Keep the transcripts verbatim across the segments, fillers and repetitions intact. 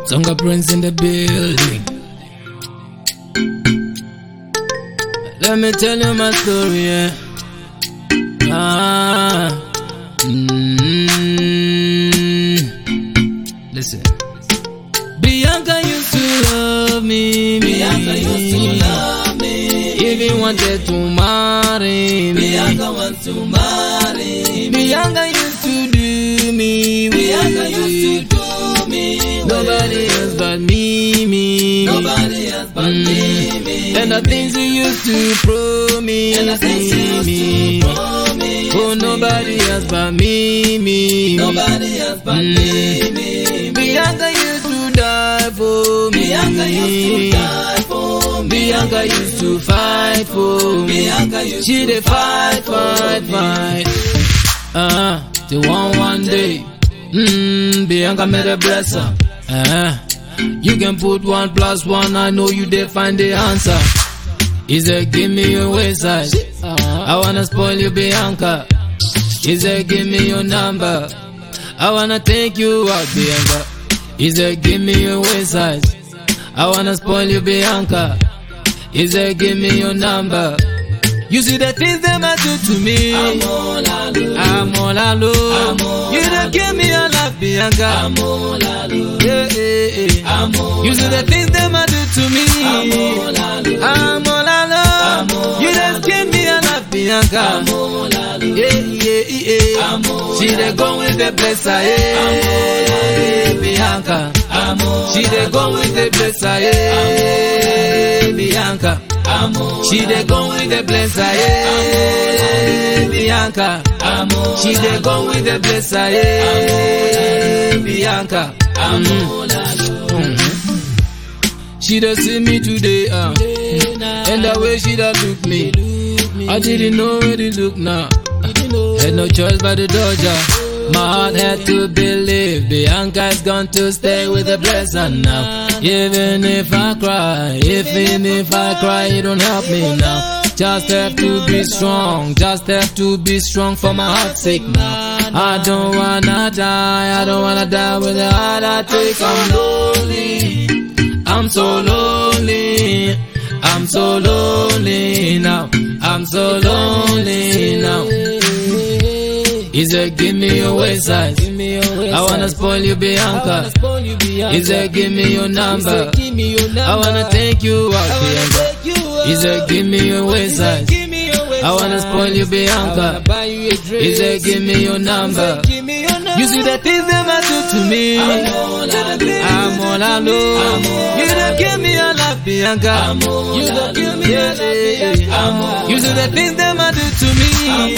Tonga Prince in the building. Let me tell you my story, yeah. Ah, mm, listen. Bianca used to love me. Bianca used to love me. Even wanted to marry me. Bianca wants to marry me. Bianca used to do me. Bianca used to do me. Nobody else but me, me. Nobody else but mm. me, me. And the things you used to promise And the things you used me. to promise Oh, nobody else but me, me. Nobody else but mm. me, me. Bianca used to die for me. Bianca used to die for me. Bianca used to fight for me. Bianca used she to dey fight, fight, fight. Uh, till one one day, mm, Bianca made a blesser. Uh, you can put one plus one, I know you dey find the answer. He said, give me your waist size. I wanna spoil you, Bianca. He said, give me your number. I wanna take you out, Bianca. He said, give me your waist size. I wanna spoil you, Bianca. He said, give me your number. You see the things them I do to me. I'm all alone. I'm all alone. I'm all you don't give me a lot, Bianca. I'm all alone. Yeah, yeah, yeah. I'm all you see the things them I do to me. I'm all alone. I'm all alone. I'm all you just give me a lot, Bianca. I'm all alone. Yeah, yeah, yeah. I'm all she dey go with the blesser, yeah. I'm all alone. Bianca. I'm all she dey go with the blesser, yeah. Bianca. She dey go with the blesser, yeah. Bianca. She dey go with the blesser, yeah. Bianca. Mm-hmm. She dey see me today, uh, and the way she dey look me, I didn't know where to look now. Had no choice but to dodge her. My heart had to believe Bianca's going to stay with the blesser now. Even if I cry, even if I cry, it don't help me now. Just have to be strong, just have to be strong for my heart's sake now. I don't wanna die, I don't wanna die with the heart I take. I'm lonely, I'm so lonely, I'm so lonely now, I'm so lonely now. He said, give me your waist size. I wanna spoil you, Bianca. He said, give me your number. I wanna take you out, Bianca. He said, give me your waist size. I wanna spoil you, Bianca. He said, give me your number. You see the things them I do to me. I'm all alone. You don't give me a lot, Bianca. You don't give me a lot. You see the things them I do to me.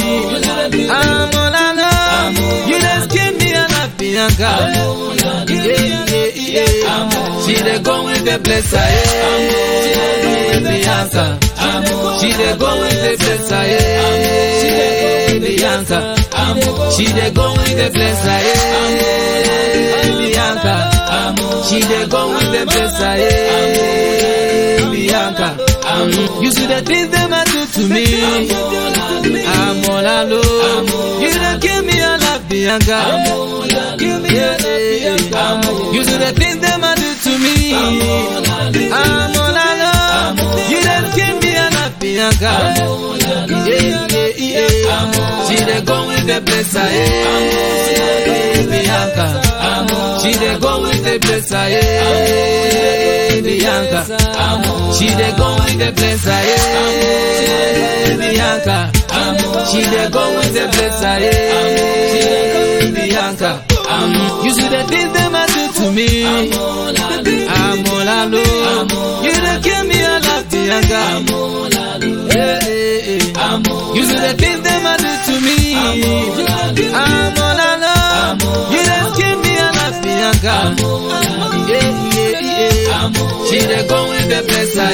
I'm all alone. You just give me a lot, Bianca. Yeah, yeah, yeah. She dey go with the blesser, yeah. Bianca. She dey go with the blesser, yeah. Bianca. She dey go with the blesser, yeah. Bianca. She dey go with the blesser, yeah. Bianca. You see the things them I do to me. I'm all alone. You don't give me a lot, Bianca. Yeah, yeah, yeah. You see the things them I do to me. I'm all alone. You don't give me a lot, Bianca. Yeah, yeah, yeah. She dey go with the blesser, yeah. Bianca. She dey go with the blesser, yeah. Bianca. She dey go with the blesser, yeah. Bianca. She dey go with the blesser, yeah. Bianca. You see the things them I do to me. I'm all alone. You don't give me a lot, Bianca. Yeah, yeah, yeah. You see the things them I do to me. I'm all alone. You just give me a lot, Bianca. Yeah, yeah, yeah. She dey go with the blesser,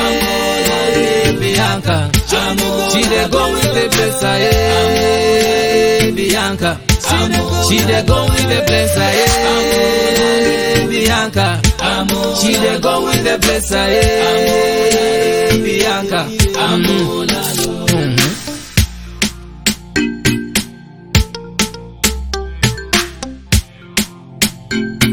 yeah. Bianca. She dey go with the blesser, yeah. Bianca. She dey go with the blesser, yeah. Bianca. She dey go with the blesser, yeah. Bianca. Mm-hmm. Mm-hmm.